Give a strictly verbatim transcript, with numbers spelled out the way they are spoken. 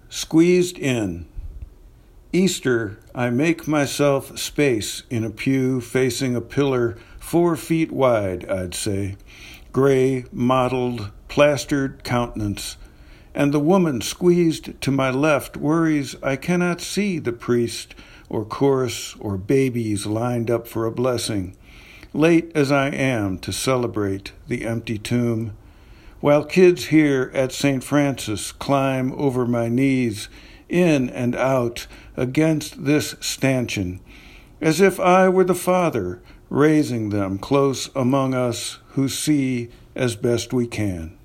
Squeezed in. Easter, I make myself space in a pew facing a pillar four feet wide, I'd say. Gray, mottled, plastered countenance. And the woman squeezed to my left worries I cannot see the priest or chorus or babies lined up for a blessing, late as I am to celebrate the empty tomb. While kids here at Saint Francis climb over my knees, in and out, against this stanchion, as if I were the father raising them close among us who see as best we can.